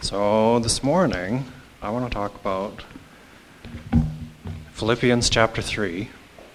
So this morning, I want to talk about Philippians chapter 3.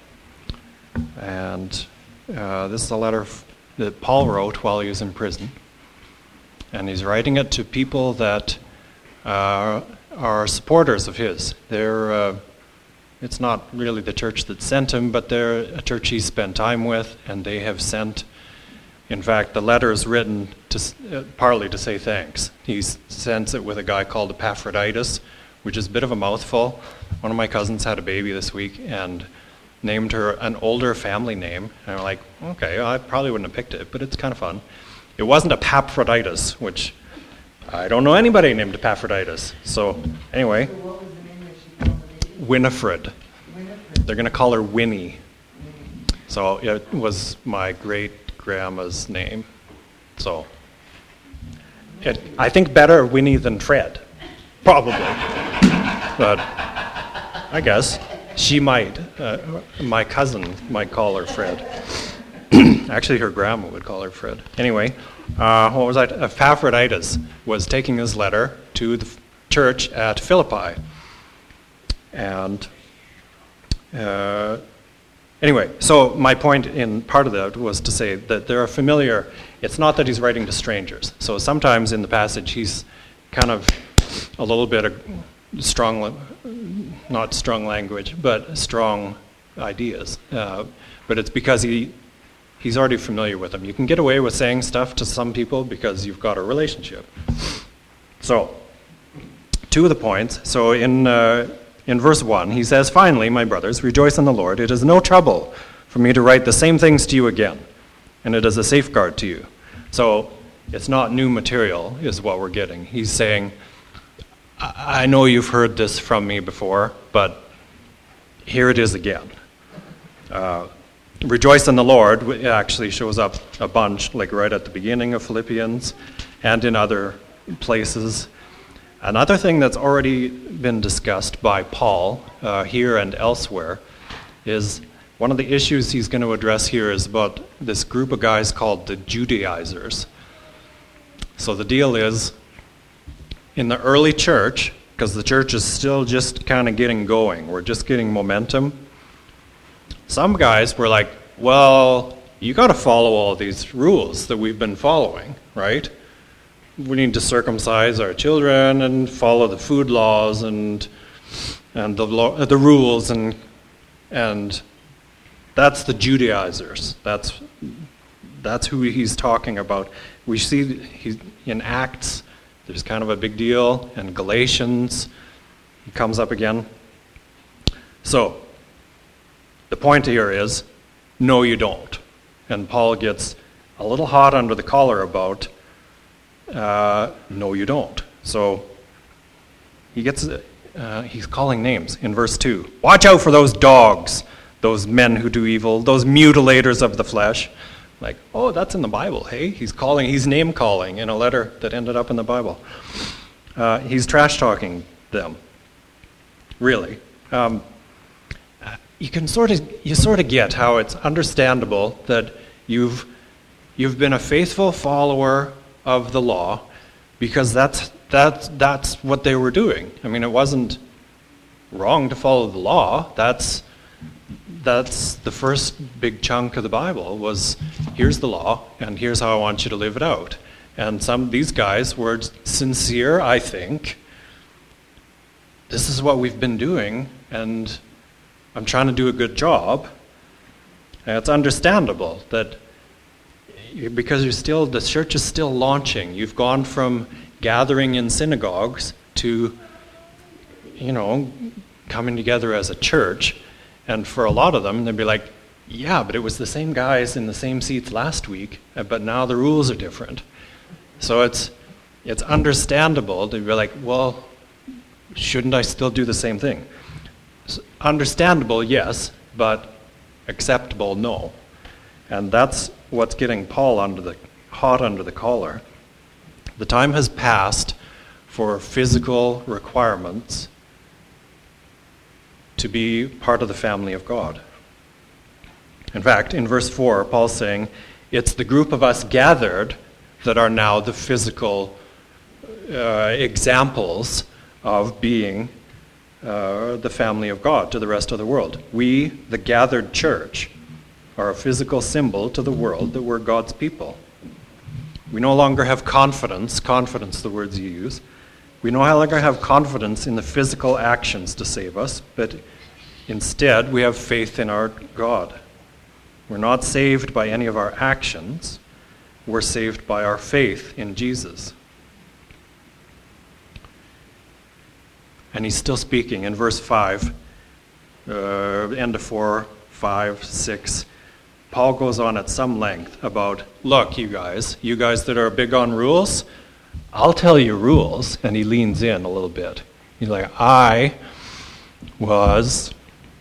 And this is a letter that Paul wrote while he was in prison. And he's writing it to people that are supporters of his. It's not really the church that sent him, but they're a church he spent time with, and they have sent. In fact, the letter is written partly to say thanks. He sends it with a guy called Epaphroditus, which is a bit of a mouthful. One of my cousins had a baby this week and named her an older family name. And I'm like, okay, I probably wouldn't have picked it, but it's kind of fun. It wasn't Epaphroditus, which I don't know anybody named Epaphroditus. So anyway, So what was the name that she called the baby? Winifred. Winifred. They're going to call her Winnie. So it was my great-grandma's name. So I think better Winnie than Fred, probably. But I guess she might. My cousin might call her Fred. Actually, her grandma would call her Fred. Anyway, what was I? Epaphroditus was taking his letter to the church at Philippi. And anyway, so my point in part of that was to say that they're familiar. It's not that he's writing to strangers. So sometimes in the passage he's kind of a little bit of not strong language, but strong ideas. But it's because he's already familiar with them. You can get away with saying stuff to some people because you've got a relationship. So, two of the points. So in verse 1, he says, "Finally, my brothers, rejoice in the Lord. It is no trouble for me to write the same things to you again, and it is a safeguard to you." So it's not new material is what we're getting. He's saying, I know you've heard this from me before, but here it is again. Rejoice in the Lord it actually shows up a bunch, like right at the beginning of Philippians and in other places. Another thing that's already been discussed by Paul here and elsewhere is one of the issues he's going to address here is about this group of guys called the Judaizers. So the deal is, in the early church, because the church is still just kind of getting going, we're just getting momentum, some guys were like, well, you got to follow all these rules that we've been following, right? We need to circumcise our children and follow the food laws and the rules and that's the Judaizers. That's who he's talking about. We see in Acts, there's kind of a big deal, and Galatians, he comes up again. So, the point here is, no, you don't. And Paul gets a little hot under the collar about, no, you don't. So, he's calling names in verse 2. Watch out for those dogs, those men who do evil, those mutilators of the flesh. Like, oh, that's in the Bible, hey? He's name-calling in a letter that ended up in the Bible. He's trash-talking them, really. You sort of get how it's understandable that you've been a faithful follower of the law because that's what they were doing. I mean, it wasn't wrong to follow the law. That's the first big chunk of the Bible was, here's the law, and here's how I want you to live it out. And these guys were sincere, I think. This is what we've been doing, and I'm trying to do a good job. And it's understandable that because the church is still launching. You've gone from gathering in synagogues to, coming together as a church. And for a lot of them, they'd be like, yeah, but it was the same guys in the same seats last week, but now the rules are different. So it's understandable to be like, well, shouldn't I still do the same thing? Understandable, yes, but acceptable, no. And that's what's getting Paul hot under the collar. The time has passed for physical requirements to be part of the family of God. In fact, in verse 4, Paul's saying, it's the group of us gathered that are now the physical examples of being the family of God to the rest of the world. We, the gathered church, are a physical symbol to the world that we're God's people. We no longer have confidence, the words you use. We no longer have confidence in the physical actions to save us, but instead we have faith in our God. We're not saved by any of our actions. We're saved by our faith in Jesus. And he's still speaking in verse 5, end of 4, 5, 6. Paul goes on at some length about, look, you guys that are big on rules, I'll tell you rules. And he leans in a little bit. He's like, I was,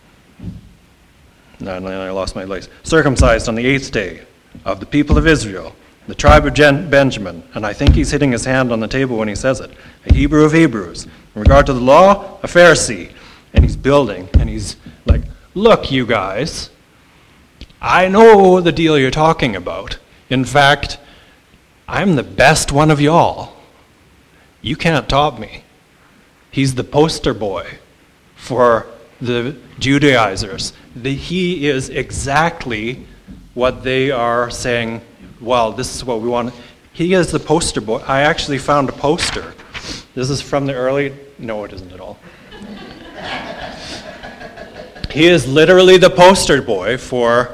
and I lost my place, circumcised on the 8th day of the people of Israel, the tribe of Benjamin. And I think he's hitting his hand on the table when he says it. A Hebrew of Hebrews. In regard to the law, a Pharisee. And he's building, and he's like, look, you guys, I know the deal you're talking about. In fact, I'm the best one of y'all. You can't top me. He's the poster boy for the Judaizers. He is exactly what they are saying, well, this is what we want. He is the poster boy. I actually found a poster. This is from the early, no, it isn't at all. He is literally the poster boy for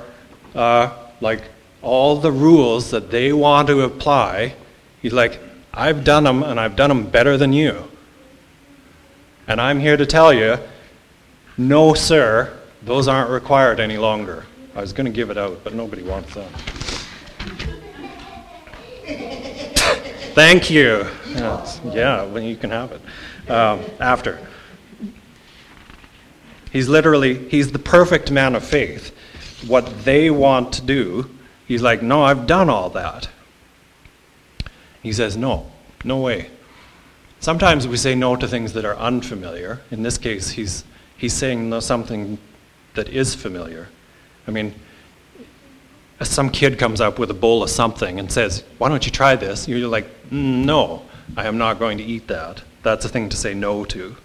all the rules that they want to apply. He's like, I've done them, and I've done them better than you. And I'm here to tell you, no, sir, those aren't required any longer. I was going to give it out, but nobody wants that. Thank you. Yeah, well, you can have it after. He's the perfect man of faith. What they want to do, he's like, no, I've done all that. He says, no way. Sometimes we say no to things that are unfamiliar. In this case, he's saying no something that is familiar. I mean, some kid comes up with a bowl of something and says, why don't you try this? You're like, no, I am not going to eat that. That's a thing to say no to.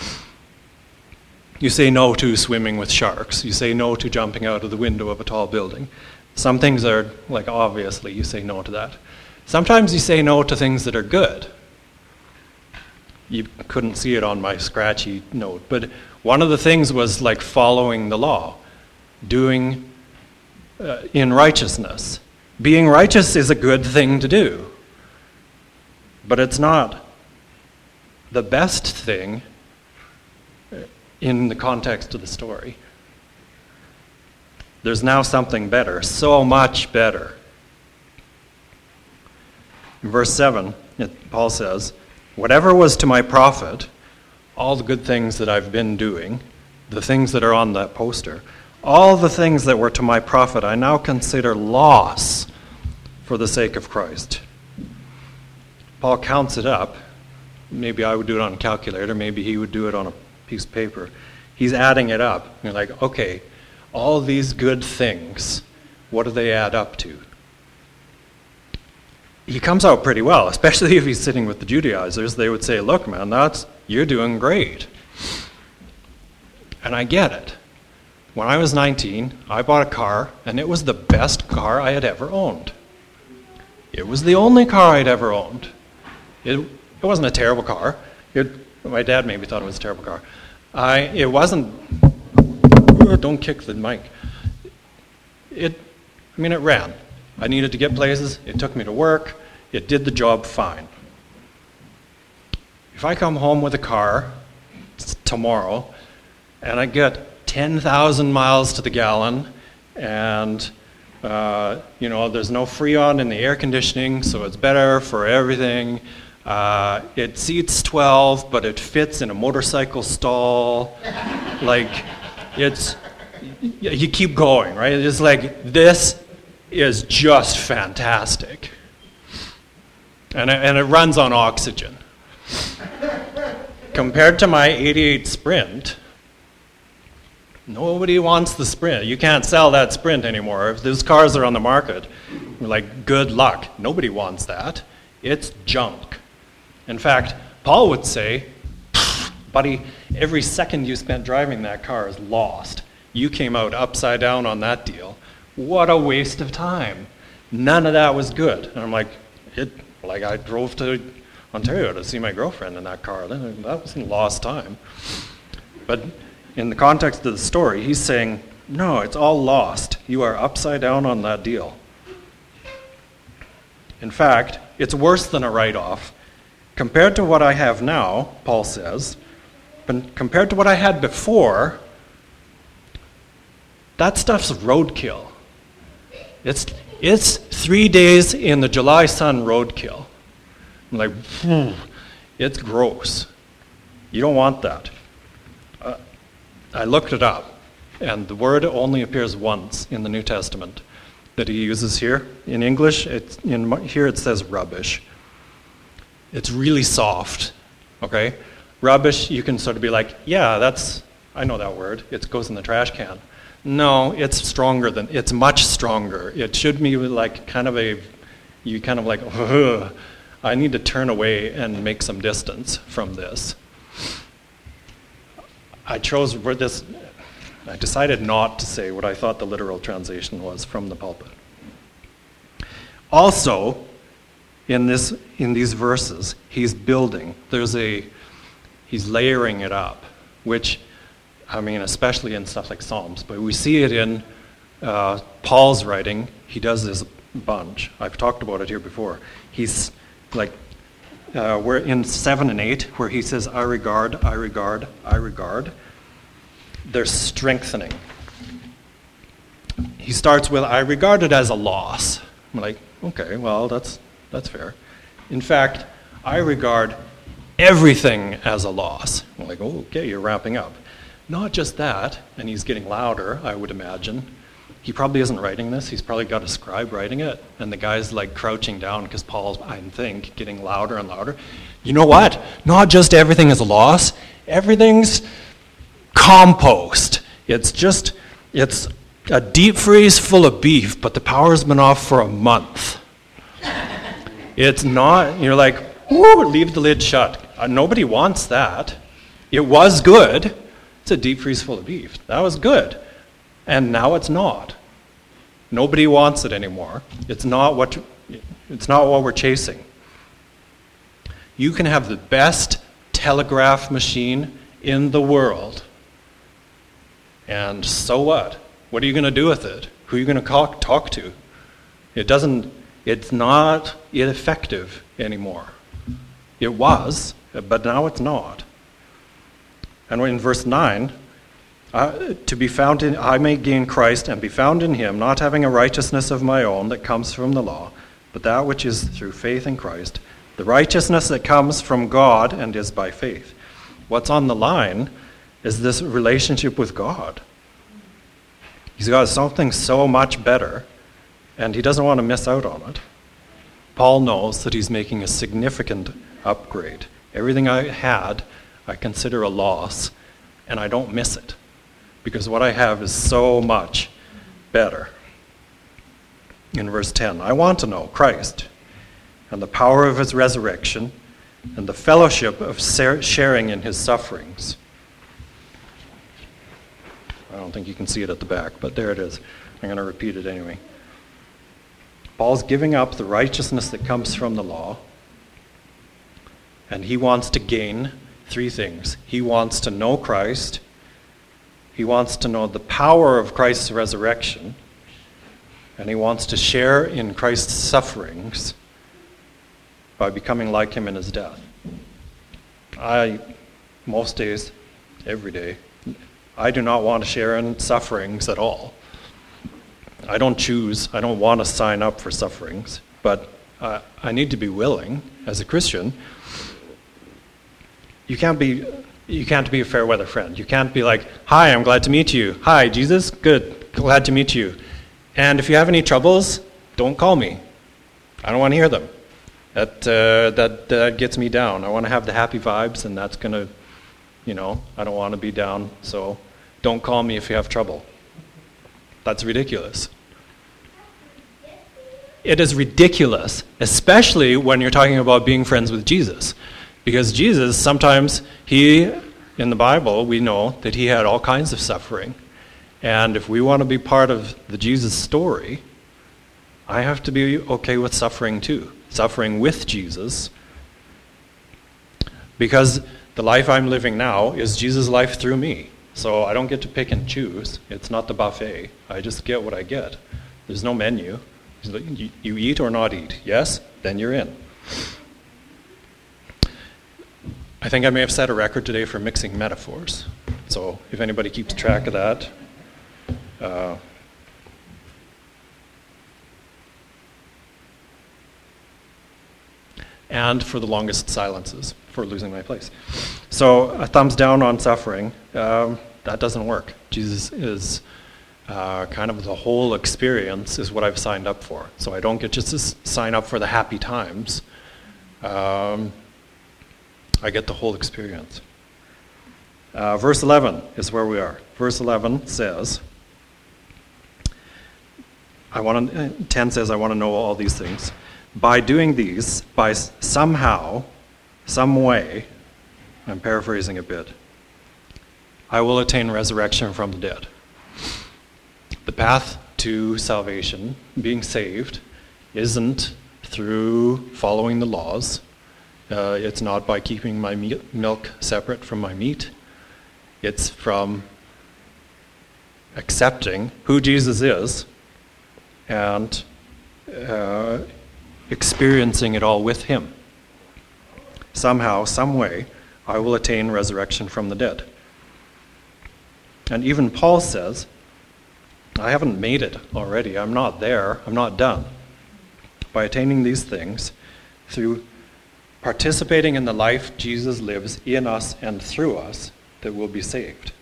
You say no to swimming with sharks. You say no to jumping out of the window of a tall building. Some things are, like, obviously, you say no to that. Sometimes you say no to things that are good. You couldn't see it on my scratchy note, but one of the things was like following the law, doing in righteousness. Being righteous is a good thing to do, but it's not the best thing in the context of the story. There's now something better, so much better. In verse 7, Paul says, whatever was to my profit, all the good things that I've been doing, the things that are on that poster, all the things that were to my profit, I now consider loss for the sake of Christ. Paul counts it up. Maybe I would do it on a calculator. Maybe he would do it on a piece of paper. He's adding it up. You're like, okay, all these good things, what do they add up to? He comes out pretty well, especially if he's sitting with the Judaizers. They would say, look, man, you're doing great. And I get it. When I was 19, I bought a car, and it was the best car I had ever owned. It was the only car I'd ever owned. It wasn't a terrible car. My dad maybe thought it was a terrible car. It wasn't... Don't kick the mic. It ran. I needed to get places. It took me to work. It did the job fine. If I come home with a car tomorrow and I get 10,000 miles to the gallon and there's no Freon in the air conditioning, so it's better for everything. It seats 12, but it fits in a motorcycle stall. You keep going, right? It's like, this is just fantastic. And it runs on oxygen. Compared to my 88 Sprint, nobody wants the Sprint. You can't sell that Sprint anymore. If those cars are on the market, good luck. Nobody wants that. It's junk. In fact, Paul would say, buddy, every second you spent driving that car is lost. You came out upside down on that deal. What a waste of time. None of that was good. And I'm like, I drove to Ontario to see my girlfriend in that car. That wasn't lost time. But in the context of the story, he's saying, no, it's all lost. You are upside down on that deal. In fact, it's worse than a write-off. Compared to what I have now, Paul says, but compared to what I had before, that stuff's roadkill. It's 3 days in the July sun roadkill. I'm like, it's gross. You don't want that. I looked it up, and the word only appears once in the New Testament that he uses here. In English, here it says rubbish. It's really soft, okay? Rubbish, you can sort of be like, yeah, I know that word. It goes in the trash can. No, it's much stronger. It should be like ugh, I need to turn away and make some distance from this. I decided not to say what I thought the literal translation was from the pulpit. Also, in these verses, he's building. He's layering it up, which, I mean, especially in stuff like Psalms, but we see it in Paul's writing. He does this a bunch. I've talked about it here before. He's like, we're in 7 and 8, where he says, I regard, I regard, I regard. They're strengthening. He starts with, I regard it as a loss. I'm like, okay, well, that's fair. In fact, I regard everything as a loss. I'm like, oh, okay, you're wrapping up. Not just that, and he's getting louder, I would imagine. He probably isn't writing this. He's probably got a scribe writing it, and the guy's like crouching down because Paul's, I think, getting louder and louder. You know what? Not just everything is a loss. Everything's compost. It's a deep freeze full of beef, but the power's been off for a month. It's not, you're like, woo, leave the lid shut. Nobody wants that. It was good. It's a deep freeze full of beef. That was good. And now it's not. Nobody wants it anymore. It's not what we're chasing. You can have the best telegraph machine in the world. And so what? What are you going to do with it? Who are you going to talk to? It's not effective anymore. It was, but now it's not. And in verse 9, I may gain Christ and be found in him, not having a righteousness of my own that comes from the law, but that which is through faith in Christ, the righteousness that comes from God and is by faith. What's on the line is this relationship with God. He's got something so much better, and he doesn't want to miss out on it. Paul knows that he's making a significant upgrade. Everything I had, I consider a loss, and I don't miss it, because what I have is so much better. In verse 10, I want to know Christ and the power of his resurrection and the fellowship of sharing in his sufferings. I don't think you can see it at the back, but there it is. I'm going to repeat it anyway. Paul's giving up the righteousness that comes from the law, and he wants to gain 3 things. He wants to know Christ, he wants to know the power of Christ's resurrection, and he wants to share in Christ's sufferings by becoming like him in his death. Most days, every day, I do not want to share in sufferings at all. I don't want to sign up for sufferings, but I need to be willing, as a Christian. You can't be a fair weather friend. You can't be like, hi, I'm glad to meet you. Hi, Jesus, good, glad to meet you. And if you have any troubles, don't call me. I don't want to hear them. That gets me down. I want to have the happy vibes, and that's going to, I don't want to be down, so don't call me if you have trouble. That's ridiculous. It is ridiculous, especially when you're talking about being friends with Jesus. Because Jesus, sometimes he, in the Bible, we know that he had all kinds of suffering. And if we want to be part of the Jesus story, I have to be okay with suffering too. Suffering with Jesus. Because the life I'm living now is Jesus' life through me. So I don't get to pick and choose. It's not the buffet. I just get what I get. There's no menu. You eat or not eat. Yes? Then you're in. I think I may have set a record today for mixing metaphors. So if anybody keeps track of that. And for the longest silences, for losing my place. So a thumbs down on suffering, that doesn't work. Jesus is kind of the whole experience is what I've signed up for. So I don't get just to sign up for the happy times. I get the whole experience. Verse 11 is where we are. Verse 11 says, 10 says, I want to know all these things. By doing these, by somehow, some way, I'm paraphrasing a bit, I will attain resurrection from the dead. The path to salvation, being saved, isn't through following the laws. It's not by keeping my milk separate from my meat. It's from accepting who Jesus is and experiencing it all with him. Somehow, some way, I will attain resurrection from the dead. And even Paul says, I haven't made it already. I'm not there. I'm not done. By attaining these things, through participating in the life Jesus lives in us and through us, that we'll be saved.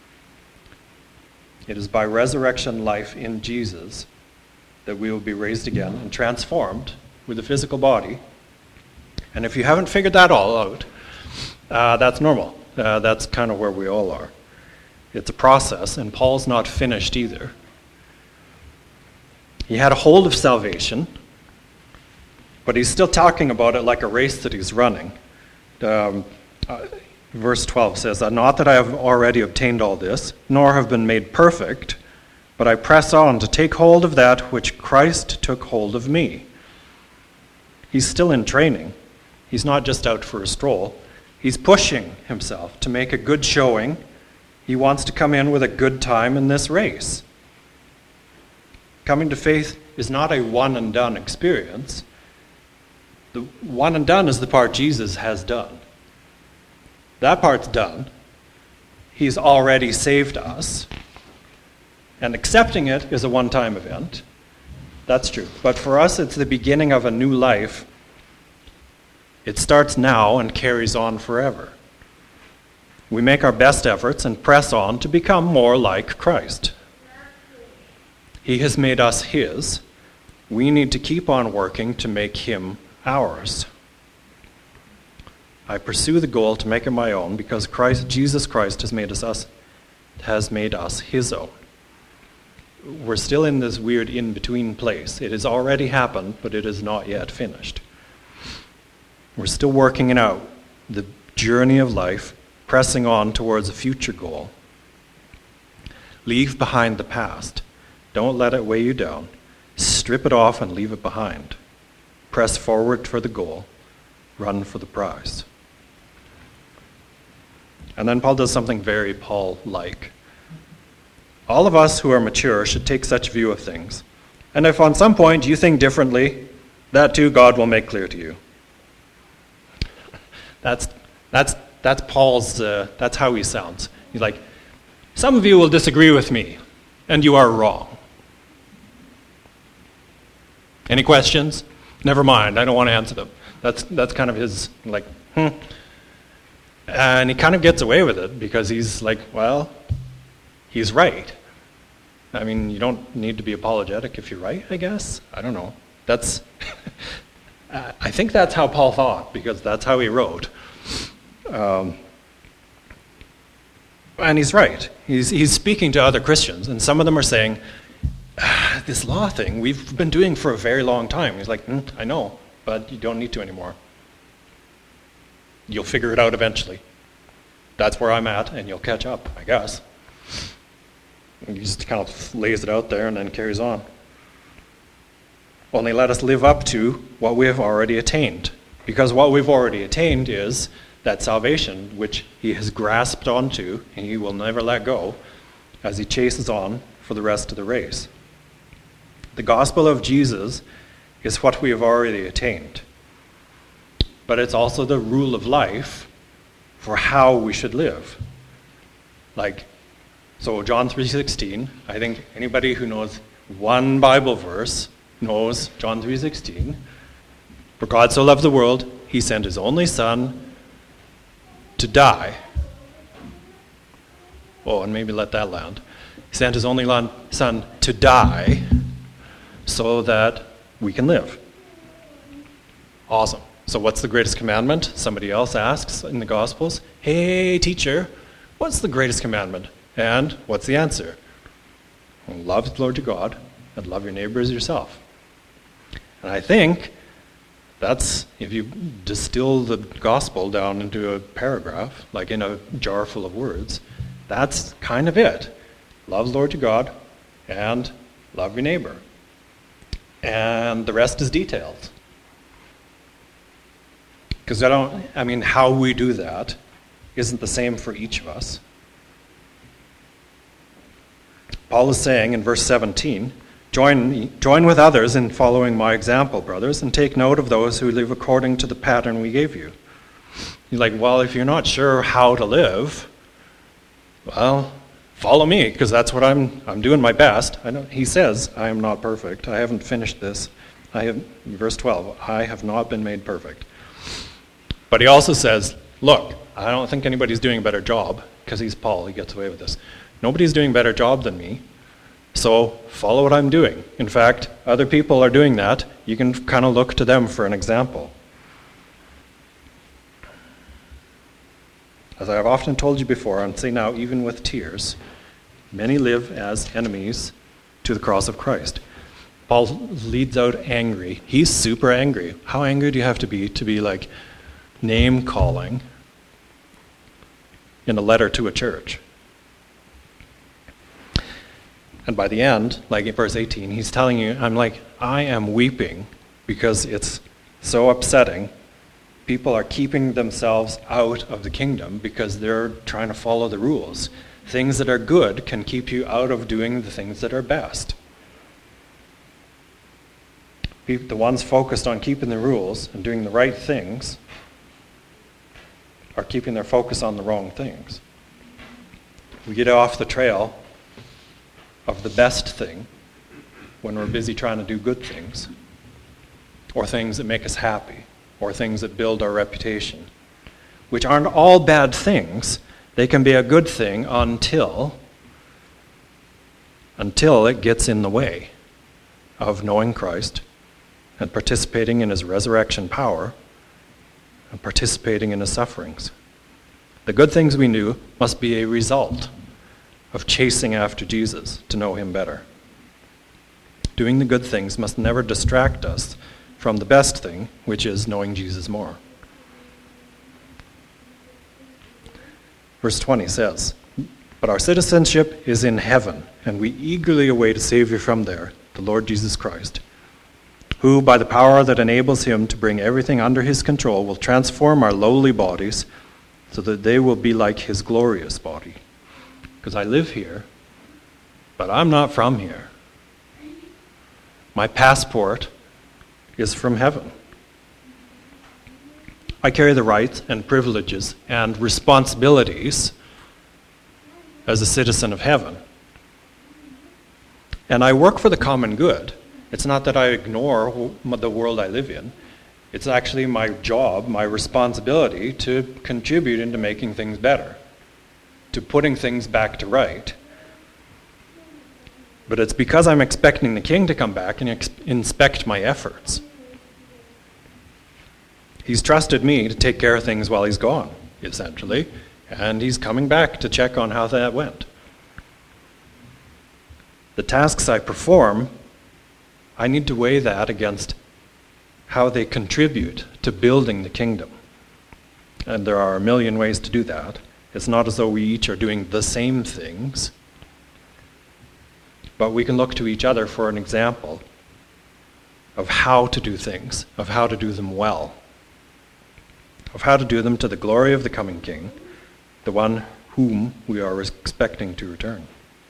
It is by resurrection life in Jesus that we will be raised again and transformed with a physical body. And if you haven't figured that all out, that's normal. That's kind of where we all are. It's a process, and Paul's not finished either. He had a hold of salvation, but he's still talking about it like a race that he's running. Verse 12 says, not that I have already obtained all this, nor have been made perfect, but I press on to take hold of that which Christ took hold of me. He's still in training. He's not just out for a stroll. He's pushing himself to make a good showing. He wants to come in with a good time in this race. Coming to faith is not a one and done experience. The one and done is the part Jesus has done. That part's done. He's already saved us. And accepting it is a one-time event. That's true. But for us, it's the beginning of a new life. It starts now and carries on forever. We make our best efforts and press on to become more like Christ. He has made us his. We need to keep on working to make him ours. I pursue the goal to make it my own because Jesus Christ has made us his own. We're still in this weird in-between place. It has already happened, but it is not yet finished. We're still working it out, the journey of life, pressing on towards a future goal. Leave behind the past. Don't let it weigh you down. Strip it off and leave it behind. Press forward for the goal. Run for the prize. And then Paul does something very Paul-like. All of us who are mature should take such view of things. And if on some point you think differently, that too God will make clear to you. That's Paul's, that's how he sounds. He's like, some of you will disagree with me, and you are wrong. Any questions? Never mind, I don't want to answer them. That's kind of his, like, And he kind of gets away with it because he's like, well, he's right. I mean, you don't need to be apologetic if you're right, I guess. I don't know. That's, I think that's how Paul thought, because that's how he wrote. And he's right. He's speaking to other Christians, and some of them are saying, this law thing we've been doing for a very long time. He's like, I know, but you don't need to anymore. You'll figure it out eventually. That's where I'm at, and you'll catch up, I guess. And he just kind of lays it out there and then carries on. Only let us live up to what we have already attained. Because what we've already attained is that salvation which he has grasped onto and he will never let go as he chases on for the rest of the race. The gospel of Jesus is what we have already attained. But it's also the rule of life for how we should live. So John 3:16, I think anybody who knows one Bible verse knows John 3:16. For God so loved the world, he sent his only Son to die. Oh, and maybe let that land. He sent his only Son to die so that we can live. Awesome. So what's the greatest commandment? Somebody else asks in the Gospels. Hey, teacher, what's the greatest commandment? And what's the answer? Well, love the Lord your God and love your neighbor as yourself. And I think that's, if you distill the gospel down into a paragraph, like in a jar full of words, that's kind of it. Love the Lord your God and love your neighbor. And the rest is detailed. Because how we do that isn't the same for each of us. Paul is saying in verse 17, Join with others in following my example, brothers, and take note of those who live according to the pattern we gave you. You're like, well, if you're not sure how to live, well, follow me, because that's what I'm doing my best. He says, I am not perfect. I haven't finished this. Verse 12, I have not been made perfect. But he also says, look, I don't think anybody's doing a better job, because he's Paul, he gets away with this. Nobody's doing a better job than me, so follow what I'm doing. In fact, other people are doing that. You can kind of look to them for an example. As I have often told you before, and say now even with tears, many live as enemies to the cross of Christ. Paul leads out angry. He's super angry. How angry do you have to be like name-calling in a letter to a church? And by the end, like in verse 18, he's telling you, I am weeping because it's so upsetting. People are keeping themselves out of the kingdom because they're trying to follow the rules. Things that are good can keep you out of doing the things that are best. The ones focused on keeping the rules and doing the right things are keeping their focus on the wrong things. We get off the trail of the best thing when we're busy trying to do good things, or things that make us happy, or things that build our reputation, which aren't all bad things. They can be a good thing until it gets in the way of knowing Christ and participating in his resurrection power and participating in his sufferings. The good things we do must be a result of chasing after Jesus to know him better. Doing the good things must never distract us from the best thing, which is knowing Jesus more. Verse 20 says, But our citizenship is in heaven, and we eagerly await a Savior from there, the Lord Jesus Christ, who, by the power that enables him to bring everything under his control, will transform our lowly bodies so that they will be like his glorious body. Because I live here, but I'm not from here. My passport is from heaven. I carry the rights and privileges and responsibilities as a citizen of heaven. And I work for the common good. It's not that I ignore the world I live in. It's actually my job, my responsibility to contribute into making things better, to putting things back to right. But it's because I'm expecting the king to come back and inspect my efforts. He's trusted me to take care of things while he's gone, essentially, and he's coming back to check on how that went. The tasks I perform, I need to weigh that against how they contribute to building the kingdom. And there are a million ways to do that. It's not as though we each are doing the same things, but we can look to each other for an example of how to do things, of how to do them well, of how to do them to the glory of the coming King, the one whom we are expecting to return.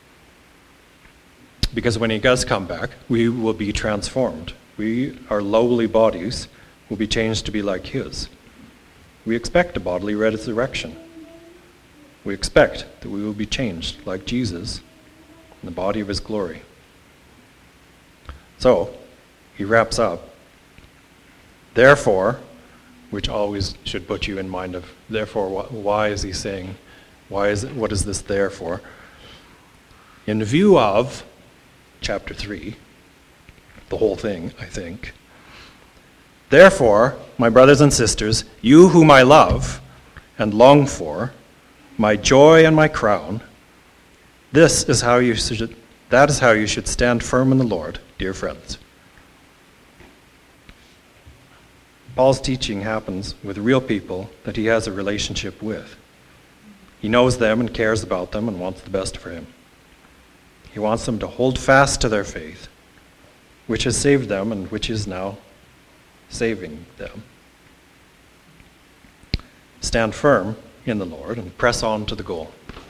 Because when he does come back, we will be transformed. Our lowly bodies will be changed to be like his. We expect a bodily resurrection. We expect that we will be changed like Jesus in the body of his glory. So, he wraps up, therefore, which always should put you in mind of, therefore, why is he saying, what is this therefore? In view of chapter 3, the whole thing, I think. Therefore, my brothers and sisters, you whom I love and long for, my joy and my crown, that is how you should stand firm in the Lord, dear friends. Paul's teaching happens with real people that he has a relationship with. He knows them and cares about them and wants the best for him. He wants them to hold fast to their faith, which has saved them and which is now saving them. Stand firm in the Lord and press on to the goal.